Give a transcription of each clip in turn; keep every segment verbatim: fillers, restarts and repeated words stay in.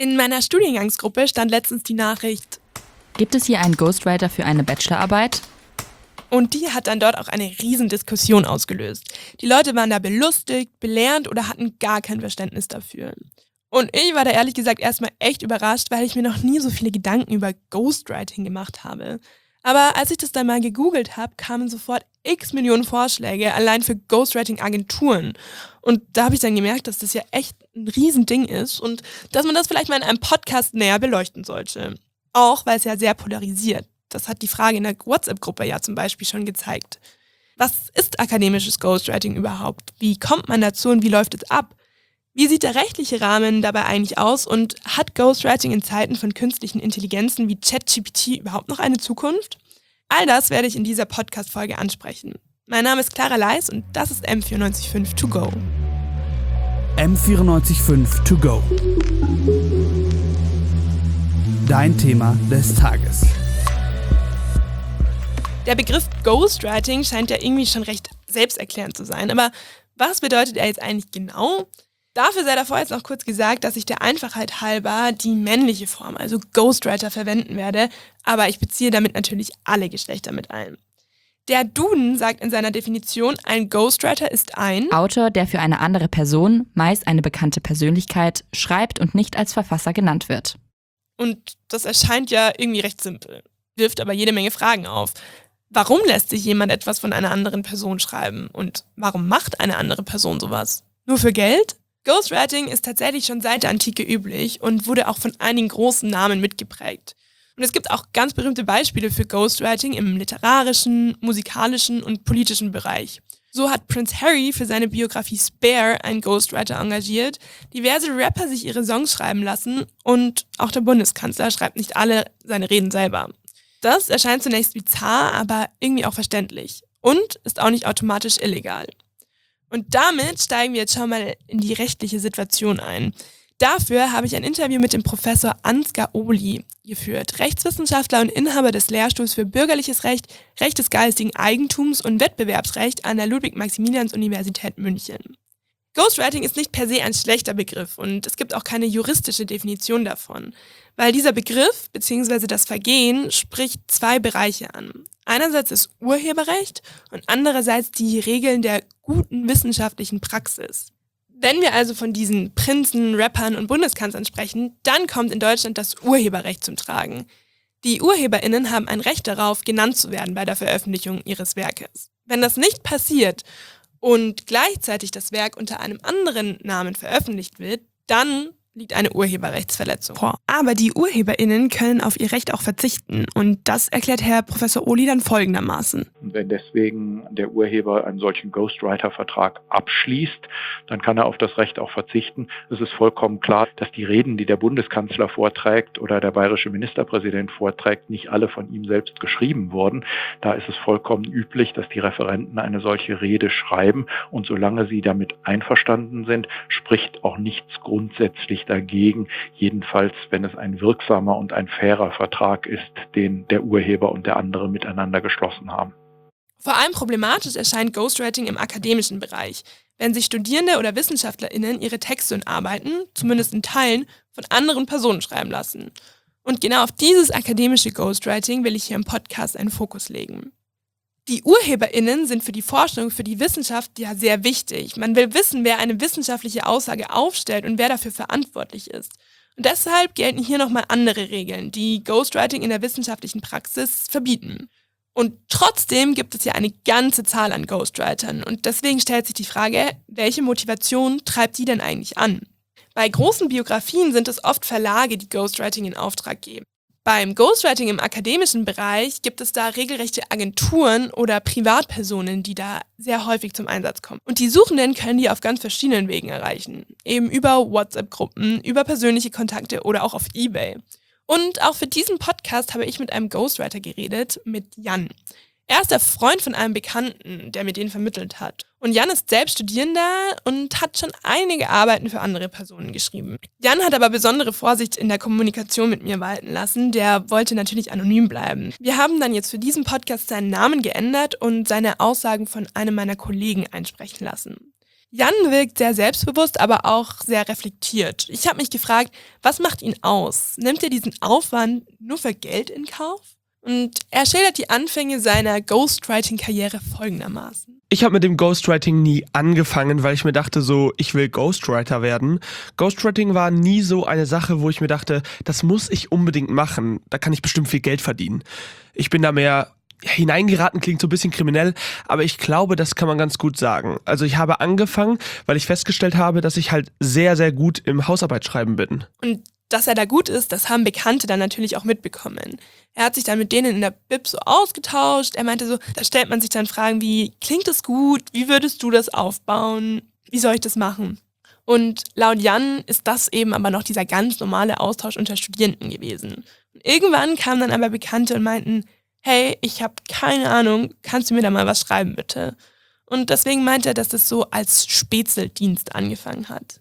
In meiner Studiengangsgruppe stand letztens die Nachricht: Gibt es hier einen Ghostwriter für eine Bachelorarbeit? Und die hat dann dort auch eine riesen Diskussion ausgelöst. Die Leute waren da belustigt, belehrend oder hatten gar kein Verständnis dafür. Und ich war da ehrlich gesagt erstmal echt überrascht, weil ich mir noch nie so viele Gedanken über Ghostwriting gemacht habe. Aber als ich das dann mal gegoogelt habe, kamen sofort x Millionen Vorschläge allein für Ghostwriting-Agenturen. Und da habe ich dann gemerkt, dass das ja echt ein Riesending ist und dass man das vielleicht mal in einem Podcast näher beleuchten sollte. Auch weil es ja sehr polarisiert. Das hat die Frage in der WhatsApp-Gruppe ja zum Beispiel schon gezeigt. Was ist akademisches Ghostwriting überhaupt? Wie kommt man dazu und wie läuft es ab? Wie sieht der rechtliche Rahmen dabei eigentlich aus und hat Ghostwriting in Zeiten von künstlichen Intelligenzen wie ChatGPT überhaupt noch eine Zukunft? All das werde ich in dieser Podcast-Folge ansprechen. Mein Name ist Clara Leis und das ist M vierundneunzig Komma fünf To Go. M vierundneunzig Komma fünf To Go. Dein Thema des Tages. Der Begriff Ghostwriting scheint ja irgendwie schon recht selbsterklärend zu sein, aber was bedeutet er jetzt eigentlich genau? Dafür sei davor jetzt noch kurz gesagt, dass ich der Einfachheit halber die männliche Form, also Ghostwriter, verwenden werde, aber ich beziehe damit natürlich alle Geschlechter mit ein. Der Duden sagt in seiner Definition, ein Ghostwriter ist ein Autor, der für eine andere Person, meist eine bekannte Persönlichkeit, schreibt und nicht als Verfasser genannt wird. Und das erscheint ja irgendwie recht simpel, wirft aber jede Menge Fragen auf. Warum lässt sich jemand etwas von einer anderen Person schreiben? Und warum macht eine andere Person sowas? Nur für Geld? Ghostwriting ist tatsächlich schon seit der Antike üblich und wurde auch von einigen großen Namen mitgeprägt. Und es gibt auch ganz berühmte Beispiele für Ghostwriting im literarischen, musikalischen und politischen Bereich. So hat Prince Harry für seine Biografie Spare einen Ghostwriter engagiert, diverse Rapper sich ihre Songs schreiben lassen und auch der Bundeskanzler schreibt nicht alle seine Reden selber. Das erscheint zunächst bizarr, aber irgendwie auch verständlich und ist auch nicht automatisch illegal. Und damit steigen wir jetzt schon mal in die rechtliche Situation ein. Dafür habe ich ein Interview mit dem Professor Ansgar Ohly geführt, Rechtswissenschaftler und Inhaber des Lehrstuhls für Bürgerliches Recht, Recht des geistigen Eigentums und Wettbewerbsrecht an der Ludwig-Maximilians-Universität München. Ghostwriting ist nicht per se ein schlechter Begriff und es gibt auch keine juristische Definition davon, weil dieser Begriff bzw. das Vergehen spricht zwei Bereiche an. Einerseits das Urheberrecht und andererseits die Regeln der guten wissenschaftlichen Praxis. Wenn wir also von diesen Prinzen, Rappern und Bundeskanzlern sprechen, dann kommt in Deutschland das Urheberrecht zum Tragen. Die UrheberInnen haben ein Recht darauf, genannt zu werden bei der Veröffentlichung ihres Werkes. Wenn das nicht passiert und gleichzeitig das Werk unter einem anderen Namen veröffentlicht wird, dann liegt eine Urheberrechtsverletzung vor. Aber die UrheberInnen können auf ihr Recht auch verzichten. Und das erklärt Herr Professor Ohly dann folgendermaßen. Und wenn deswegen der Urheber einen solchen Ghostwriter-Vertrag abschließt, dann kann er auf das Recht auch verzichten. Es ist vollkommen klar, dass die Reden, die der Bundeskanzler vorträgt oder der bayerische Ministerpräsident vorträgt, nicht alle von ihm selbst geschrieben wurden. Da ist es vollkommen üblich, dass die Referenten eine solche Rede schreiben. Und solange sie damit einverstanden sind, spricht auch nichts grundsätzlich dagegen, jedenfalls wenn es ein wirksamer und ein fairer Vertrag ist, den der Urheber und der andere miteinander geschlossen haben. Vor allem problematisch erscheint Ghostwriting im akademischen Bereich, wenn sich Studierende oder WissenschaftlerInnen ihre Texte und Arbeiten, zumindest in Teilen, von anderen Personen schreiben lassen. Und genau auf dieses akademische Ghostwriting will ich hier im Podcast einen Fokus legen. Die UrheberInnen sind für die Forschung, für die Wissenschaft ja sehr wichtig. Man will wissen, wer eine wissenschaftliche Aussage aufstellt und wer dafür verantwortlich ist. Und deshalb gelten hier nochmal andere Regeln, die Ghostwriting in der wissenschaftlichen Praxis verbieten. Und trotzdem gibt es ja eine ganze Zahl an Ghostwritern. Und deswegen stellt sich die Frage, welche Motivation treibt die denn eigentlich an? Bei großen Biografien sind es oft Verlage, die Ghostwriting in Auftrag geben. Beim Ghostwriting im akademischen Bereich gibt es da regelrechte Agenturen oder Privatpersonen, die da sehr häufig zum Einsatz kommen. Und die Suchenden können die auf ganz verschiedenen Wegen erreichen. Eben über WhatsApp-Gruppen, über persönliche Kontakte oder auch auf eBay. Und auch für diesen Podcast habe ich mit einem Ghostwriter geredet, mit Jan. Er ist der Freund von einem Bekannten, der mir den vermittelt hat. Und Jan ist selbst Studierender und hat schon einige Arbeiten für andere Personen geschrieben. Jan hat aber besondere Vorsicht in der Kommunikation mit mir walten lassen. Der wollte natürlich anonym bleiben. Wir haben dann jetzt für diesen Podcast seinen Namen geändert und seine Aussagen von einem meiner Kollegen einsprechen lassen. Jan wirkt sehr selbstbewusst, aber auch sehr reflektiert. Ich habe mich gefragt, was macht ihn aus? Nimmt er diesen Aufwand nur für Geld in Kauf? Und er schildert die Anfänge seiner Ghostwriting-Karriere folgendermaßen. Ich habe mit dem Ghostwriting nie angefangen, weil ich mir dachte so, ich will Ghostwriter werden. Ghostwriting war nie so eine Sache, wo ich mir dachte, das muss ich unbedingt machen, da kann ich bestimmt viel Geld verdienen. Ich bin da mehr hineingeraten, klingt so ein bisschen kriminell, aber ich glaube, das kann man ganz gut sagen. Also ich habe angefangen, weil ich festgestellt habe, dass ich halt sehr, sehr gut im Hausarbeitsschreiben bin. Und dass er da gut ist, das haben Bekannte dann natürlich auch mitbekommen. Er hat sich dann mit denen in der Bib so ausgetauscht. Er meinte so, da stellt man sich dann Fragen wie, klingt das gut? Wie würdest du das aufbauen? Wie soll ich das machen? Und laut Jan ist das eben aber noch dieser ganz normale Austausch unter Studierenden gewesen. Und irgendwann kamen dann aber Bekannte und meinten, hey, ich habe keine Ahnung, kannst du mir da mal was schreiben, bitte? Und deswegen meinte er, dass das so als Spätzeldienst angefangen hat.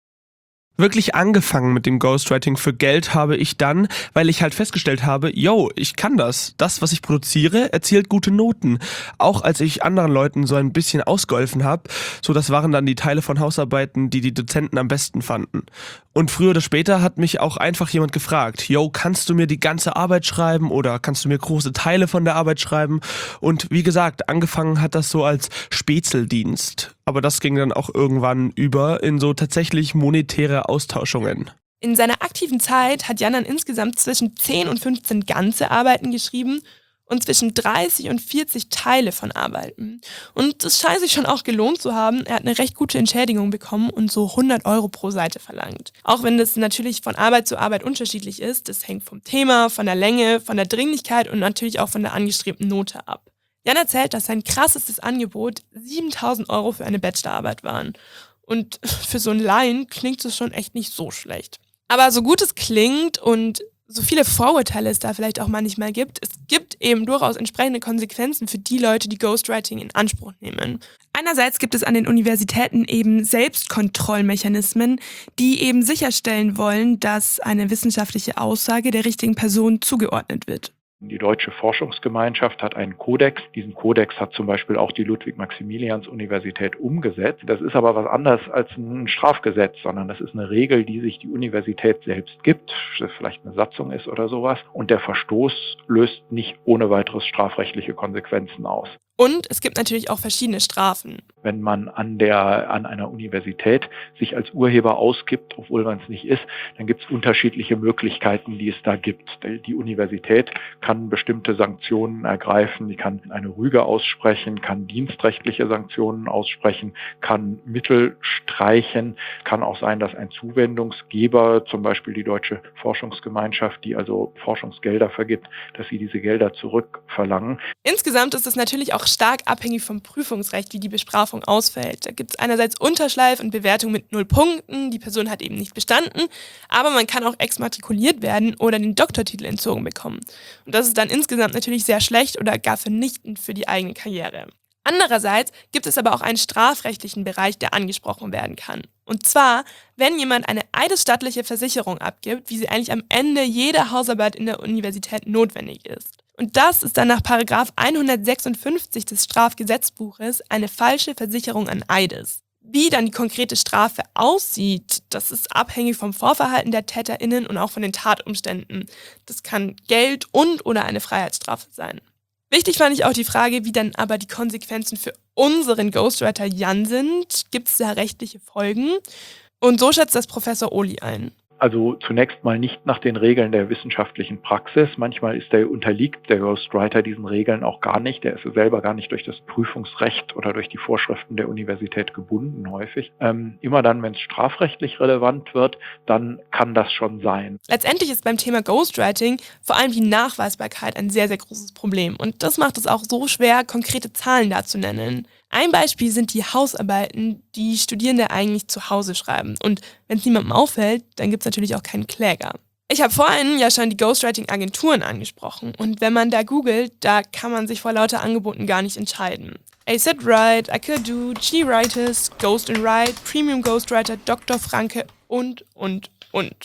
Wirklich angefangen mit dem Ghostwriting für Geld habe ich dann, weil ich halt festgestellt habe, yo, ich kann das. Das, was ich produziere, erzielt gute Noten. Auch als ich anderen Leuten so ein bisschen ausgeholfen habe, so das waren dann die Teile von Hausarbeiten, die die Dozenten am besten fanden. Und früher oder später hat mich auch einfach jemand gefragt, yo, kannst du mir die ganze Arbeit schreiben oder kannst du mir große Teile von der Arbeit schreiben? Und wie gesagt, angefangen hat das so als Spätzeldienst. Aber das ging dann auch irgendwann über in so tatsächlich monetäre Austauschungen. In seiner aktiven Zeit hat Jan dann insgesamt zwischen zehn und fünfzehn ganze Arbeiten geschrieben und zwischen dreißig und vierzig Teile von Arbeiten. Und es scheint sich schon auch gelohnt zu haben. Er hat eine recht gute Entschädigung bekommen und so hundert Euro pro Seite verlangt. Auch wenn das natürlich von Arbeit zu Arbeit unterschiedlich ist. Das hängt vom Thema, von der Länge, von der Dringlichkeit und natürlich auch von der angestrebten Note ab. Jan erzählt, dass sein krassestes Angebot siebentausend Euro für eine Bachelorarbeit waren. Und für so einen Laien klingt es schon echt nicht so schlecht. Aber so gut es klingt und so viele Vorurteile es da vielleicht auch manchmal gibt, es gibt eben durchaus entsprechende Konsequenzen für die Leute, die Ghostwriting in Anspruch nehmen. Einerseits gibt es an den Universitäten eben Selbstkontrollmechanismen, die eben sicherstellen wollen, dass eine wissenschaftliche Aussage der richtigen Person zugeordnet wird. Die Deutsche Forschungsgemeinschaft hat einen Kodex. Diesen Kodex hat zum Beispiel auch die Ludwig-Maximilians-Universität umgesetzt. Das ist aber was anderes als ein Strafgesetz, sondern das ist eine Regel, die sich die Universität selbst gibt, das vielleicht eine Satzung ist oder sowas. Und der Verstoß löst nicht ohne weiteres strafrechtliche Konsequenzen aus. Und es gibt natürlich auch verschiedene Strafen. Wenn man an der, an einer Universität sich als Urheber ausgibt, obwohl man es nicht ist, dann gibt es unterschiedliche Möglichkeiten, die es da gibt. Die Universität kann bestimmte Sanktionen ergreifen, die kann eine Rüge aussprechen, kann dienstrechtliche Sanktionen aussprechen, kann Mittel streichen, kann auch sein, dass ein Zuwendungsgeber, zum Beispiel die Deutsche Forschungsgemeinschaft, die also Forschungsgelder vergibt, dass sie diese Gelder zurückverlangen. Insgesamt ist es natürlich auch stark abhängig vom Prüfungsrecht, wie die Bestrafung ausfällt. Da gibt es einerseits Unterschleif und Bewertung mit null Punkten, die Person hat eben nicht bestanden, aber man kann auch exmatrikuliert werden oder den Doktortitel entzogen bekommen. Und das ist dann insgesamt natürlich sehr schlecht oder gar vernichtend für die eigene Karriere. Andererseits gibt es aber auch einen strafrechtlichen Bereich, der angesprochen werden kann. Und zwar, wenn jemand eine eidesstattliche Versicherung abgibt, wie sie eigentlich am Ende jeder Hausarbeit in der Universität notwendig ist. Und das ist dann nach Paragraph hundertsechsundfünfzig des Strafgesetzbuches eine falsche Versicherung an Eides. Wie dann die konkrete Strafe aussieht, das ist abhängig vom Vorverhalten der TäterInnen und auch von den Tatumständen. Das kann Geld und oder eine Freiheitsstrafe sein. Wichtig fand ich auch die Frage, wie dann aber die Konsequenzen für unseren Ghostwriter Jan sind. Gibt es da rechtliche Folgen? Und so schätzt das Professor Ohly ein. Also zunächst mal nicht nach den Regeln der wissenschaftlichen Praxis. Manchmal ist der, unterliegt der Ghostwriter diesen Regeln auch gar nicht. Der ist selber gar nicht durch das Prüfungsrecht oder durch die Vorschriften der Universität gebunden häufig. Ähm, immer dann, wenn es strafrechtlich relevant wird, dann kann das schon sein. Letztendlich ist beim Thema Ghostwriting vor allem die Nachweisbarkeit ein sehr, sehr großes Problem. Und das macht es auch so schwer, konkrete Zahlen da zu nennen. Ein Beispiel sind die Hausarbeiten, die Studierende eigentlich zu Hause schreiben. Und wenn es niemandem auffällt, dann gibt es natürlich auch keinen Kläger. Ich habe vorhin ja schon die Ghostwriting-Agenturen angesprochen. Und wenn man da googelt, da kann man sich vor lauter Angeboten gar nicht entscheiden. A Z Write, I Could Do, G-Writers, Ghost and Write, Premium Ghostwriter, Doktor Franke und, und, und.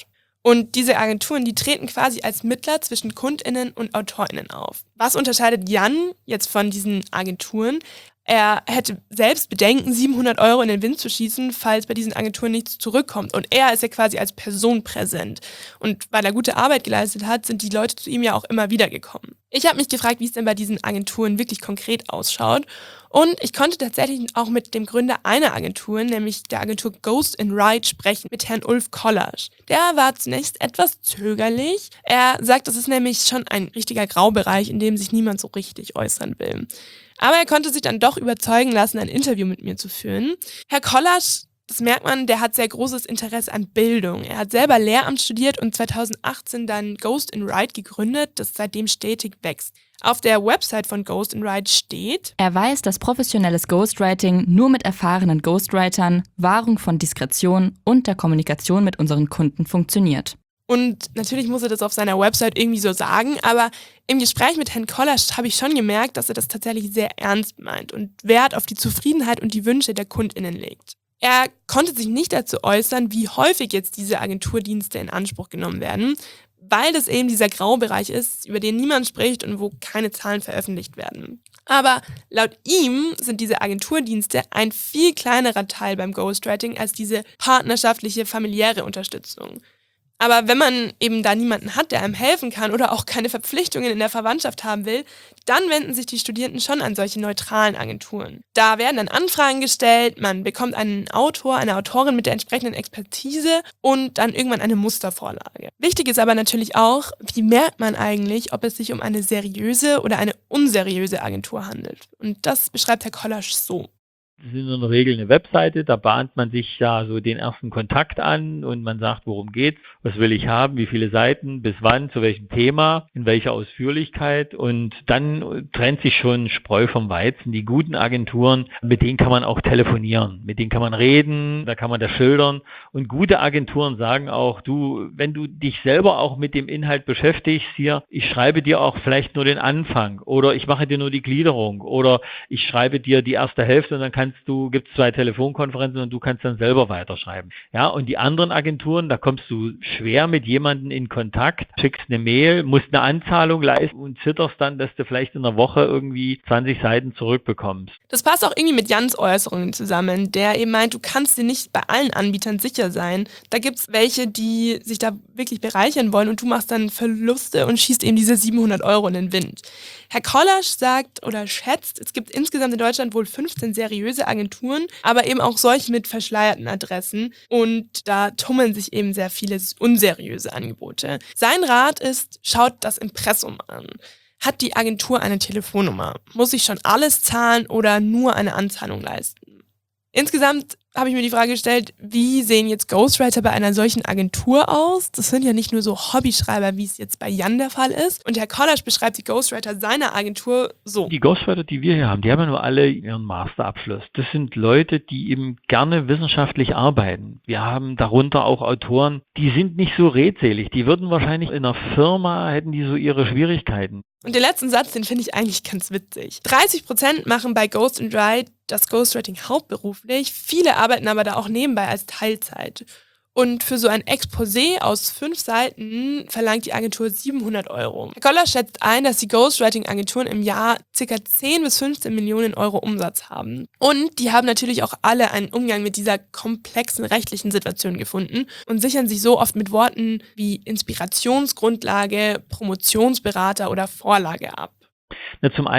Und diese Agenturen, die treten quasi als Mittler zwischen KundInnen und AutorInnen auf. Was unterscheidet Jan jetzt von diesen Agenturen? Er hätte selbst Bedenken, siebenhundert Euro in den Wind zu schießen, falls bei diesen Agenturen nichts zurückkommt. Und er ist ja quasi als Person präsent. Und weil er gute Arbeit geleistet hat, sind die Leute zu ihm ja auch immer wieder gekommen. Ich habe mich gefragt, wie es denn bei diesen Agenturen wirklich konkret ausschaut. Und ich konnte tatsächlich auch mit dem Gründer einer Agentur, nämlich der Agentur Ghost and Ride, sprechen, mit Herrn Ulf Kollasch. Der war zunächst etwas zögerlich. Er sagt, das ist nämlich schon ein richtiger Graubereich, in dem sich niemand so richtig äußern will. Aber er konnte sich dann doch überzeugen lassen, ein Interview mit mir zu führen. Herr Kollasch, das merkt man, der hat sehr großes Interesse an Bildung. Er hat selber Lehramt studiert und zweitausendachtzehn dann Ghost and Ride gegründet, das seitdem stetig wächst. Auf der Website von Ghost and Ride steht: Er weiß, dass professionelles Ghostwriting nur mit erfahrenen Ghostwritern, Wahrung von Diskretion und der Kommunikation mit unseren Kunden funktioniert. Und natürlich muss er das auf seiner Website irgendwie so sagen, aber im Gespräch mit Herrn Kollasch habe ich schon gemerkt, dass er das tatsächlich sehr ernst meint und Wert auf die Zufriedenheit und die Wünsche der KundInnen legt. Er konnte sich nicht dazu äußern, wie häufig jetzt diese Agenturdienste in Anspruch genommen werden, weil das eben dieser Graubereich ist, über den niemand spricht und wo keine Zahlen veröffentlicht werden. Aber laut ihm sind diese Agenturdienste ein viel kleinerer Teil beim Ghostwriting als diese partnerschaftliche, familiäre Unterstützung. Aber wenn man eben da niemanden hat, der einem helfen kann oder auch keine Verpflichtungen in der Verwandtschaft haben will, dann wenden sich die Studierenden schon an solche neutralen Agenturen. Da werden dann Anfragen gestellt, man bekommt einen Autor, eine Autorin mit der entsprechenden Expertise und dann irgendwann eine Mustervorlage. Wichtig ist aber natürlich auch, wie merkt man eigentlich, ob es sich um eine seriöse oder eine unseriöse Agentur handelt. Und das beschreibt Herr Kollasch so. Das ist in der Regel eine Webseite, da bahnt man sich ja so den ersten Kontakt an und man sagt, worum geht's, was will ich haben, wie viele Seiten, bis wann, zu welchem Thema, in welcher Ausführlichkeit, und dann trennt sich schon Spreu vom Weizen. Die guten Agenturen, mit denen kann man auch telefonieren, mit denen kann man reden, da kann man das schildern, und gute Agenturen sagen auch, du, wenn du dich selber auch mit dem Inhalt beschäftigst hier, ich schreibe dir auch vielleicht nur den Anfang oder ich mache dir nur die Gliederung oder ich schreibe dir die erste Hälfte und dann kannst du, gibt es zwei Telefonkonferenzen und du kannst dann selber weiterschreiben. Ja, und die anderen Agenturen, da kommst du schwer mit jemandem in Kontakt, schickst eine Mail, musst eine Anzahlung leisten und zitterst dann, dass du vielleicht in einer Woche irgendwie zwanzig Seiten zurückbekommst. Das passt auch irgendwie mit Jans Äußerungen zusammen, der eben meint, du kannst dir nicht bei allen Anbietern sicher sein. Da gibt es welche, die sich da wirklich bereichern wollen und du machst dann Verluste und schießt eben diese siebenhundert Euro in den Wind. Herr Kollasch sagt oder schätzt, es gibt insgesamt in Deutschland wohl fünfzehn seriöse Agenturen, aber eben auch solche mit verschleierten Adressen, und da tummeln sich eben sehr viele unseriöse Angebote. Sein Rat ist, schaut das Impressum an. Hat die Agentur eine Telefonnummer? Muss ich schon alles zahlen oder nur eine Anzahlung leisten? Insgesamt habe ich mir die Frage gestellt, wie sehen jetzt Ghostwriter bei einer solchen Agentur aus? Das sind ja nicht nur so Hobbyschreiber, wie es jetzt bei Jan der Fall ist. Und Herr Kollasch beschreibt die Ghostwriter seiner Agentur so. Die Ghostwriter, die wir hier haben, die haben ja nur alle ihren Masterabschluss. Das sind Leute, die eben gerne wissenschaftlich arbeiten. Wir haben darunter auch Autoren, die sind nicht so redselig. Die würden wahrscheinlich in einer Firma, hätten die so ihre Schwierigkeiten. Und den letzten Satz, den finde ich eigentlich ganz witzig. dreißig Prozent machen bei Ghost and Ride das Ghostwriting hauptberuflich, viele arbeiten aber da auch nebenbei als Teilzeit. Und für so ein Exposé aus fünf Seiten verlangt die Agentur siebenhundert Euro. Herr Kollasch schätzt ein, dass die Ghostwriting-Agenturen im Jahr ca. zehn bis fünfzehn Millionen Euro Umsatz haben. Und die haben natürlich auch alle einen Umgang mit dieser komplexen rechtlichen Situation gefunden und sichern sich so oft mit Worten wie Inspirationsgrundlage, Promotionsberater oder Vorlage ab. Na, zum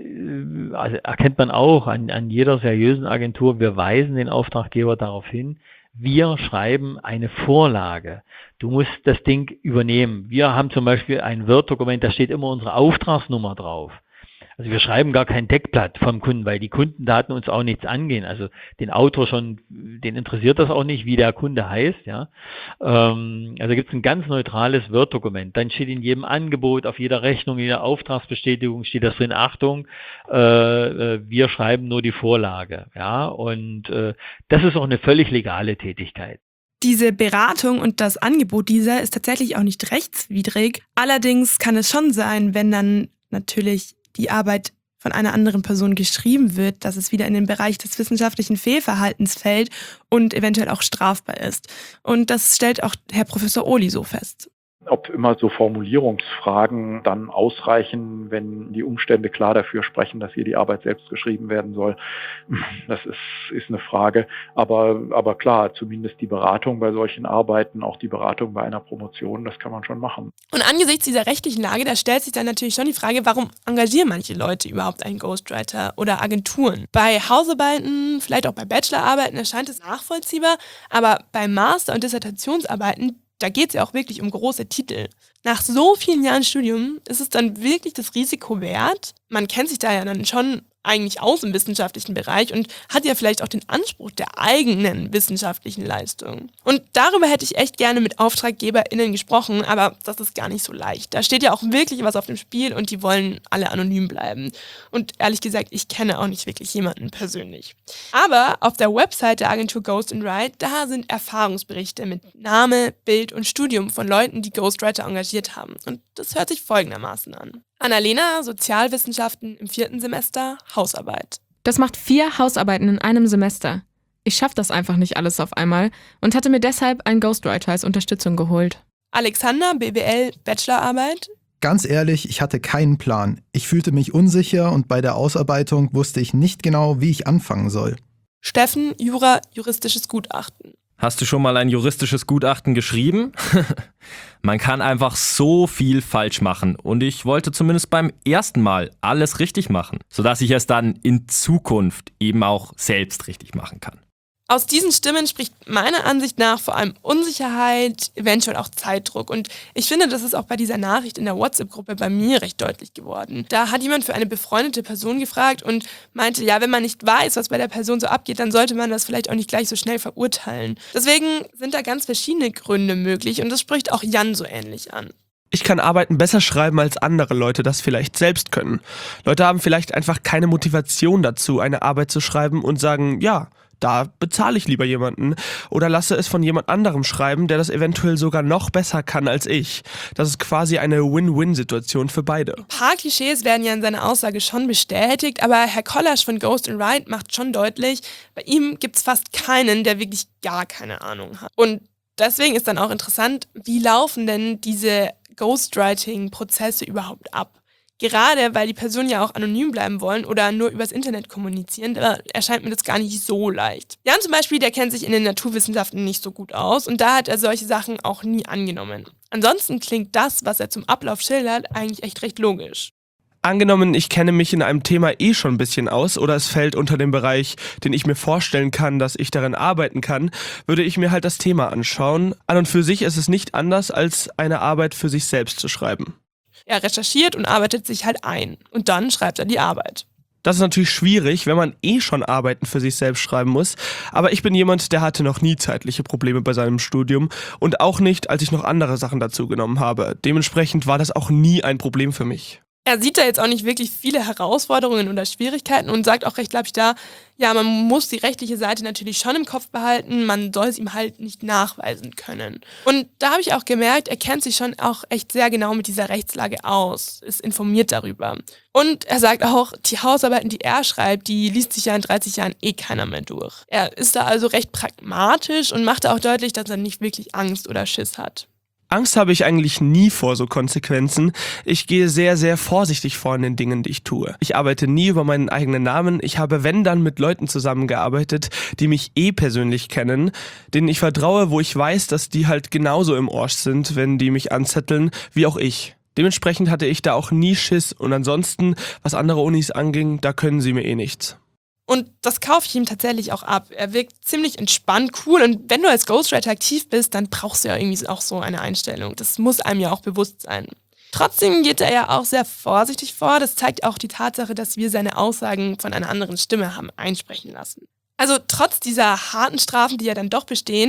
einen also erkennt man auch an, an jeder seriösen Agentur, wir weisen den Auftraggeber darauf hin, wir schreiben eine Vorlage. Du musst das Ding übernehmen. Wir haben zum Beispiel ein Word-Dokument, da steht immer unsere Auftragsnummer drauf. Also wir schreiben gar kein Deckblatt vom Kunden, weil die Kundendaten uns auch nichts angehen. Also den Autor schon, den interessiert das auch nicht, wie der Kunde heißt. Ja. Ähm, also gibt es ein ganz neutrales Word-Dokument. Dann steht in jedem Angebot, auf jeder Rechnung, in jeder Auftragsbestätigung steht das drin, Achtung, äh, wir schreiben nur die Vorlage. Ja. Und äh, das ist auch eine völlig legale Tätigkeit. Diese Beratung und das Angebot dieser ist tatsächlich auch nicht rechtswidrig. Allerdings kann es schon sein, wenn dann natürlich die Arbeit von einer anderen Person geschrieben wird, dass es wieder in den Bereich des wissenschaftlichen Fehlverhaltens fällt und eventuell auch strafbar ist. Und das stellt auch Herr Professor Ohly so fest. Ob immer so Formulierungsfragen dann ausreichen, wenn die Umstände klar dafür sprechen, dass hier die Arbeit selbst geschrieben werden soll, das ist, ist eine Frage. Aber, aber klar, zumindest die Beratung bei solchen Arbeiten, auch die Beratung bei einer Promotion, das kann man schon machen. Und angesichts dieser rechtlichen Lage, da stellt sich dann natürlich schon die Frage, warum engagieren manche Leute überhaupt einen Ghostwriter oder Agenturen? Bei Hausarbeiten, vielleicht auch bei Bachelorarbeiten erscheint es nachvollziehbar, aber bei Master- und Dissertationsarbeiten, da geht es ja auch wirklich um große Titel. Nach so vielen Jahren Studium ist es dann wirklich das Risiko wert? Man kennt sich da ja dann schon eigentlich aus im wissenschaftlichen Bereich und hat ja vielleicht auch den Anspruch der eigenen wissenschaftlichen Leistung. Und darüber hätte ich echt gerne mit AuftraggeberInnen gesprochen, aber das ist gar nicht so leicht. Da steht ja auch wirklich was auf dem Spiel und die wollen alle anonym bleiben. Und ehrlich gesagt, ich kenne auch nicht wirklich jemanden persönlich. Aber auf der Website der Agentur Ghost and Write, da sind Erfahrungsberichte mit Name, Bild und Studium von Leuten, die Ghostwriter engagiert haben. Und das hört sich folgendermaßen an. Annalena, Sozialwissenschaften im vierten Semester, Hausarbeit. Das macht vier Hausarbeiten in einem Semester. Ich schaffe das einfach nicht alles auf einmal und hatte mir deshalb einen Ghostwriter als Unterstützung geholt. Alexander, B W L, Bachelorarbeit. Ganz ehrlich, ich hatte keinen Plan. Ich fühlte mich unsicher und bei der Ausarbeitung wusste ich nicht genau, wie ich anfangen soll. Steffen, Jura, juristisches Gutachten. Hast du schon mal ein juristisches Gutachten geschrieben? Man kann einfach so viel falsch machen und ich wollte zumindest beim ersten Mal alles richtig machen, sodass ich es dann in Zukunft eben auch selbst richtig machen kann. Aus diesen Stimmen spricht meiner Ansicht nach vor allem Unsicherheit, eventuell auch Zeitdruck. Und ich finde, das ist auch bei dieser Nachricht in der WhatsApp-Gruppe bei mir recht deutlich geworden. Da hat jemand für eine befreundete Person gefragt und meinte, ja, wenn man nicht weiß, was bei der Person so abgeht, dann sollte man das vielleicht auch nicht gleich so schnell verurteilen. Deswegen sind da ganz verschiedene Gründe möglich und das spricht auch Jan so ähnlich an. Ich kann Arbeiten besser schreiben, als andere Leute das vielleicht selbst können. Leute haben vielleicht einfach keine Motivation dazu, eine Arbeit zu schreiben und sagen, ja, da bezahle ich lieber jemanden oder lasse es von jemand anderem schreiben, der das eventuell sogar noch besser kann als ich. Das ist quasi eine Win-Win-Situation für beide. Ein paar Klischees werden ja in seiner Aussage schon bestätigt, aber Herr Kollasch von Ghost and Write macht schon deutlich, bei ihm gibt es fast keinen, der wirklich gar keine Ahnung hat. Und deswegen ist dann auch interessant, wie laufen denn diese Ghostwriting-Prozesse überhaupt ab? Gerade weil die Personen ja auch anonym bleiben wollen oder nur übers Internet kommunizieren, da erscheint mir das gar nicht so leicht. Jan zum Beispiel, der kennt sich in den Naturwissenschaften nicht so gut aus und da hat er solche Sachen auch nie angenommen. Ansonsten klingt das, was er zum Ablauf schildert, eigentlich echt recht logisch. Angenommen, ich kenne mich in einem Thema eh schon ein bisschen aus oder es fällt unter den Bereich, den ich mir vorstellen kann, dass ich darin arbeiten kann, würde ich mir halt das Thema anschauen. An und für sich ist es nicht anders, als eine Arbeit für sich selbst zu schreiben. Er recherchiert und arbeitet sich halt ein. Und dann schreibt er die Arbeit. Das ist natürlich schwierig, wenn man eh schon Arbeiten für sich selbst schreiben muss. Aber ich bin jemand, der hatte noch nie zeitliche Probleme bei seinem Studium. Und auch nicht, als ich noch andere Sachen dazu genommen habe. Dementsprechend war das auch nie ein Problem für mich. Er sieht da jetzt auch nicht wirklich viele Herausforderungen oder Schwierigkeiten und sagt auch recht lapidar, ja, man muss die rechtliche Seite natürlich schon im Kopf behalten, man soll es ihm halt nicht nachweisen können. Und da habe ich auch gemerkt, er kennt sich schon auch echt sehr genau mit dieser Rechtslage aus, ist informiert darüber. Und er sagt auch, die Hausarbeiten, die er schreibt, die liest sich ja in dreißig Jahren eh keiner mehr durch. Er ist da also recht pragmatisch und macht auch deutlich, dass er nicht wirklich Angst oder Schiss hat. Angst habe ich eigentlich nie vor so Konsequenzen. Ich gehe sehr, sehr vorsichtig vor in den Dingen, die ich tue. Ich arbeite nie über meinen eigenen Namen. Ich habe, wenn dann, mit Leuten zusammengearbeitet, die mich eh persönlich kennen, denen ich vertraue, wo ich weiß, dass die halt genauso im Arsch sind, wenn die mich anzetteln, wie auch ich. Dementsprechend hatte ich da auch nie Schiss. Und ansonsten, was andere Unis anging, da können sie mir eh nichts. Und das kaufe ich ihm tatsächlich auch ab. Er wirkt ziemlich entspannt, cool. Und wenn du als Ghostwriter aktiv bist, dann brauchst du ja irgendwie auch so eine Einstellung. Das muss einem ja auch bewusst sein. Trotzdem geht er ja auch sehr vorsichtig vor. Das zeigt auch die Tatsache, dass wir seine Aussagen von einer anderen Stimme haben einsprechen lassen. Also trotz dieser harten Strafen, die ja dann doch bestehen,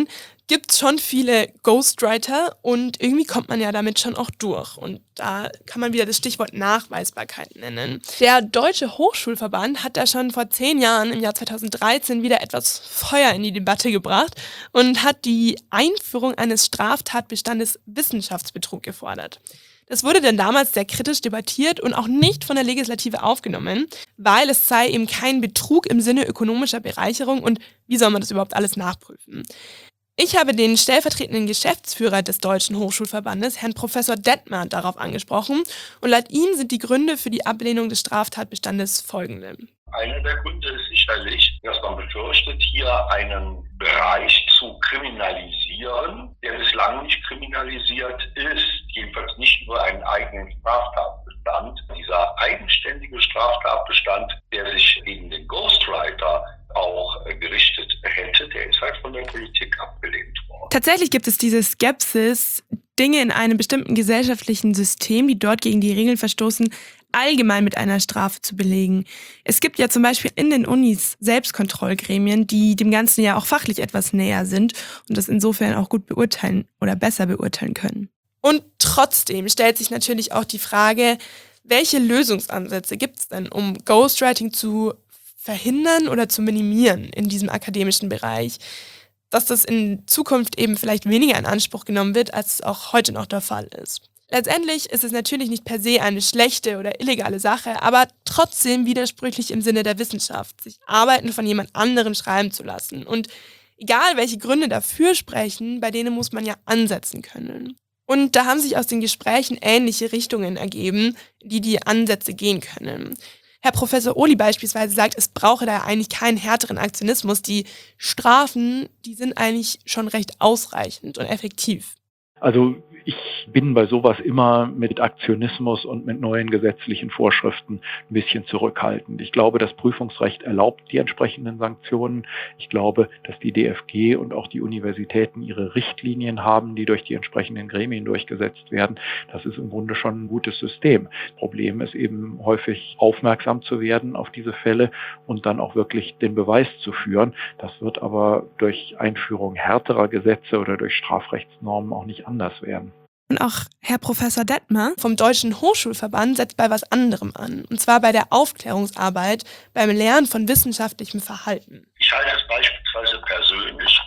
gibt es schon viele Ghostwriter und irgendwie kommt man ja damit schon auch durch. Und da kann man wieder das Stichwort Nachweisbarkeit nennen. Der Deutsche Hochschulverband hat da schon vor zehn Jahren, im Jahr zweitausenddreizehn, wieder etwas Feuer in die Debatte gebracht und hat die Einführung eines Straftatbestandes Wissenschaftsbetrug gefordert. Das wurde dann damals sehr kritisch debattiert und auch nicht von der Legislative aufgenommen, weil es sei eben kein Betrug im Sinne ökonomischer Bereicherung und wie soll man das überhaupt alles nachprüfen? Ich habe den stellvertretenden Geschäftsführer des Deutschen Hochschulverbandes, Herrn Professor Detmer, darauf angesprochen und laut ihm sind die Gründe für die Ablehnung des Straftatbestandes folgende. Einer der Gründe ist sicherlich, dass man befürchtet, hier einen Bereich zu kriminalisieren, der bislang nicht kriminalisiert ist, jedenfalls nicht nur einen eigenen Straftatbestand. Dieser eigenständige Straftatbestand, der sich gegen den Ghostwriter auch äh, gerichtet hätte, der ist halt von der Politik abgelehnt worden. Tatsächlich gibt es diese Skepsis, Dinge in einem bestimmten gesellschaftlichen System, die dort gegen die Regeln verstoßen, allgemein mit einer Strafe zu belegen. Es gibt ja zum Beispiel in den Unis Selbstkontrollgremien, die dem Ganzen ja auch fachlich etwas näher sind und das insofern auch gut beurteilen oder besser beurteilen können. Und trotzdem stellt sich natürlich auch die Frage, welche Lösungsansätze gibt es denn, um Ghostwriting zu verhindern oder zu minimieren in diesem akademischen Bereich, dass das in Zukunft eben vielleicht weniger in Anspruch genommen wird, als es auch heute noch der Fall ist. Letztendlich ist es natürlich nicht per se eine schlechte oder illegale Sache, aber trotzdem widersprüchlich im Sinne der Wissenschaft, sich Arbeiten von jemand anderem schreiben zu lassen. Und egal, welche Gründe dafür sprechen, bei denen muss man ja ansetzen können. Und da haben sich aus den Gesprächen ähnliche Richtungen ergeben, die die Ansätze gehen können. Herr Professor Ohly beispielsweise sagt, es brauche da eigentlich keinen härteren Aktionismus. Die Strafen, die sind eigentlich schon recht ausreichend und effektiv. Also ich bin bei sowas immer mit Aktionismus und mit neuen gesetzlichen Vorschriften ein bisschen zurückhaltend. Ich glaube, das Prüfungsrecht erlaubt die entsprechenden Sanktionen. Ich glaube, dass die D F G und auch die Universitäten ihre Richtlinien haben, die durch die entsprechenden Gremien durchgesetzt werden. Das ist im Grunde schon ein gutes System. Das Problem ist eben häufig aufmerksam zu werden auf diese Fälle und dann auch wirklich den Beweis zu führen. Das wird aber durch Einführung härterer Gesetze oder durch Strafrechtsnormen auch nicht anders werden. Und auch Herr Professor Detmer vom Deutschen Hochschulverband setzt bei was anderem an. Und zwar bei der Aufklärungsarbeit, beim Lernen von wissenschaftlichem Verhalten. Ich halte es beispielsweise persönlich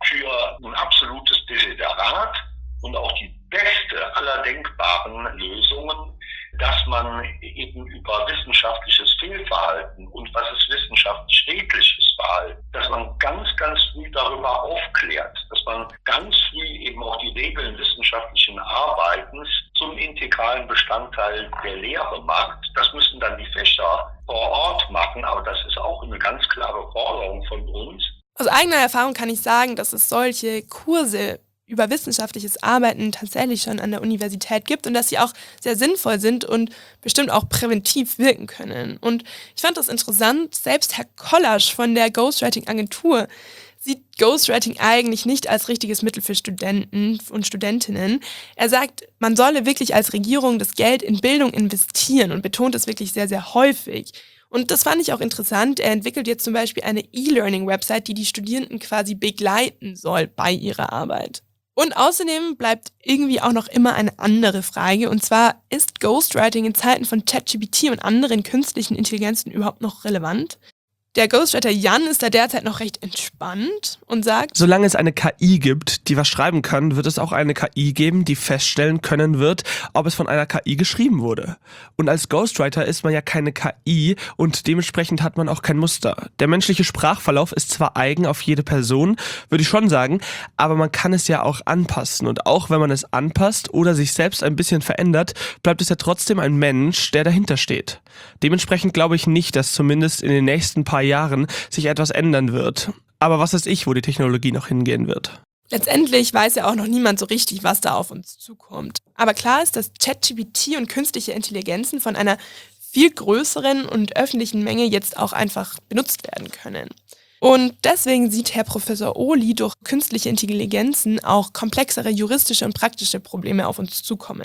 für ein absolutes Desiderat und auch die beste aller denkbaren Lösungen, dass man eben über wissenschaftliches Fehlverhalten und was ist wissenschaftlich redliches Verhalten, dass man ganz, ganz früh darüber aufklärt, dass man ganz früh eben auch die Regeln wissenschaftlichen Arbeitens zum integralen Bestandteil der Lehre macht. Das müssen dann die Fächer vor Ort machen, aber das ist auch eine ganz klare Forderung von uns. Aus eigener Erfahrung kann ich sagen, dass es solche Kurse über wissenschaftliches Arbeiten tatsächlich schon an der Universität gibt und dass sie auch sehr sinnvoll sind und bestimmt auch präventiv wirken können. Und ich fand das interessant, selbst Herr Kollasch von der Ghostwriting-Agentur sieht Ghostwriting eigentlich nicht als richtiges Mittel für Studenten und Studentinnen. Er sagt, man solle wirklich als Regierung das Geld in Bildung investieren und betont es wirklich sehr, sehr häufig. Und das fand ich auch interessant. Er entwickelt jetzt zum Beispiel eine E-Learning-Website, die die Studierenden quasi begleiten soll bei ihrer Arbeit. Und außerdem bleibt irgendwie auch noch immer eine andere Frage, und zwar, ist Ghostwriting in Zeiten von ChatGPT und anderen künstlichen Intelligenzen überhaupt noch relevant? Der Ghostwriter Jan ist da derzeit noch recht entspannt und sagt, solange es eine K I gibt, die was schreiben kann, wird es auch eine K I geben, die feststellen können wird, ob es von einer K I geschrieben wurde. Und als Ghostwriter ist man ja keine K I und dementsprechend hat man auch kein Muster. Der menschliche Sprachverlauf ist zwar eigen auf jede Person, würde ich schon sagen, aber man kann es ja auch anpassen. Und auch wenn man es anpasst oder sich selbst ein bisschen verändert, bleibt es ja trotzdem ein Mensch, der dahinter steht. Dementsprechend glaube ich nicht, dass zumindest in den nächsten paar Jahren sich etwas ändern wird. Aber was weiß ich, wo die Technologie noch hingehen wird. Letztendlich weiß ja auch noch niemand so richtig, was da auf uns zukommt. Aber klar ist, dass ChatGPT und künstliche Intelligenzen von einer viel größeren und öffentlichen Menge jetzt auch einfach benutzt werden können. Und deswegen sieht Herr Professor Ohly durch künstliche Intelligenzen auch komplexere juristische und praktische Probleme auf uns zukommen. Ich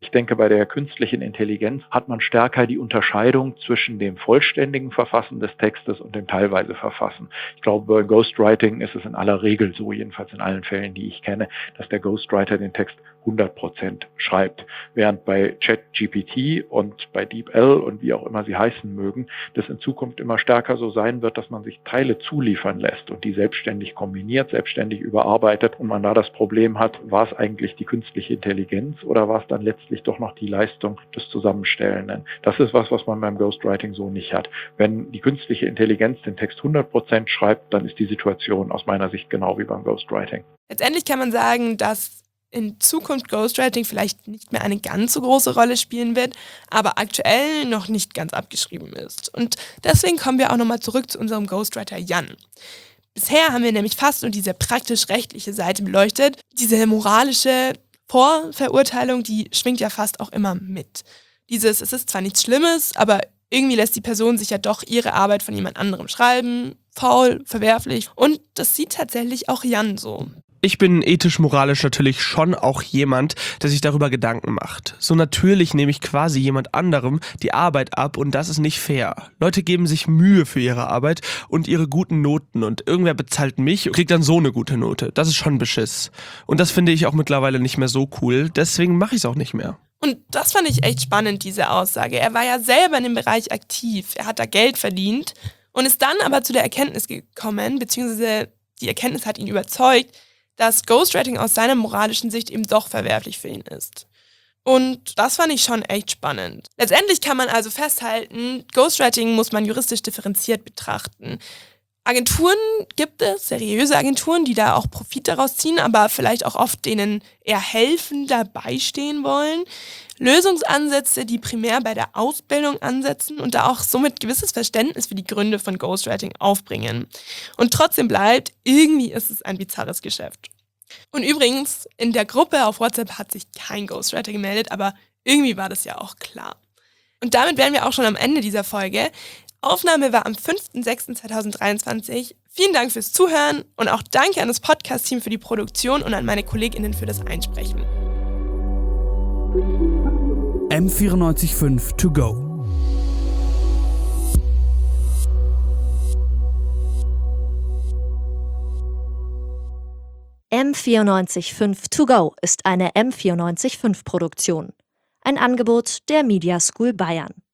Ich denke, bei der künstlichen Intelligenz hat man stärker die Unterscheidung zwischen dem vollständigen Verfassen des Textes und dem teilweise Verfassen. Ich glaube, bei Ghostwriting ist es in aller Regel so, jedenfalls in allen Fällen, die ich kenne, dass der Ghostwriter den Text hundert Prozent schreibt. Während bei ChatGPT und bei DeepL und wie auch immer sie heißen mögen, das in Zukunft immer stärker so sein wird, dass man sich Teile zuliefern lässt und die selbstständig kombiniert, selbstständig überarbeitet und man da das Problem hat, war es eigentlich die künstliche Intelligenz oder war es dann letztlich doch noch die Leistung des Zusammenstellenden? Das ist was, was man beim Ghostwriting so nicht hat. Wenn die künstliche Intelligenz den Text hundert Prozent schreibt, dann ist die Situation aus meiner Sicht genau wie beim Ghostwriting. Letztendlich kann man sagen, dass in Zukunft Ghostwriting vielleicht nicht mehr eine ganz so große Rolle spielen wird, aber aktuell noch nicht ganz abgeschrieben ist. Und deswegen kommen wir auch nochmal zurück zu unserem Ghostwriter Jan. Bisher haben wir nämlich fast nur diese praktisch-rechtliche Seite beleuchtet. Diese moralische Vorverurteilung, die schwingt ja fast auch immer mit. Dieses, es ist zwar nichts Schlimmes, aber irgendwie lässt die Person sich ja doch ihre Arbeit von jemand anderem schreiben, faul, verwerflich. Und das sieht tatsächlich auch Jan so. Ich bin ethisch-moralisch natürlich schon auch jemand, der sich darüber Gedanken macht. So natürlich nehme ich quasi jemand anderem die Arbeit ab und das ist nicht fair. Leute geben sich Mühe für ihre Arbeit und ihre guten Noten und irgendwer bezahlt mich und kriegt dann so eine gute Note. Das ist schon Beschiss. Und das finde ich auch mittlerweile nicht mehr so cool, deswegen mache ich es auch nicht mehr. Und das fand ich echt spannend, diese Aussage. Er war ja selber in dem Bereich aktiv, er hat da Geld verdient und ist dann aber zu der Erkenntnis gekommen, beziehungsweise die Erkenntnis hat ihn überzeugt, dass Ghostwriting aus seiner moralischen Sicht eben doch verwerflich für ihn ist. Und das fand ich schon echt spannend. Letztendlich kann man also festhalten, Ghostwriting muss man juristisch differenziert betrachten. Agenturen gibt es, seriöse Agenturen, die da auch Profit daraus ziehen, aber vielleicht auch oft denen eher helfen, dabei stehen wollen. Lösungsansätze, die primär bei der Ausbildung ansetzen und da auch somit gewisses Verständnis für die Gründe von Ghostwriting aufbringen. Und trotzdem bleibt, irgendwie ist es ein bizarres Geschäft. Und übrigens, in der Gruppe auf WhatsApp hat sich kein Ghostwriter gemeldet, aber irgendwie war das ja auch klar. Und damit wären wir auch schon am Ende dieser Folge. Aufnahme war am fünfter sechster zweitausenddreiundzwanzig. Vielen Dank fürs Zuhören und auch danke an das Podcast-Team für die Produktion und an meine KollegInnen für das Einsprechen. M vierundneunzig Komma fünf to go. M vierundneunzig Komma fünf to go ist eine M vierundneunzig Komma fünf Produktion. Ein Angebot der Media School Bayern.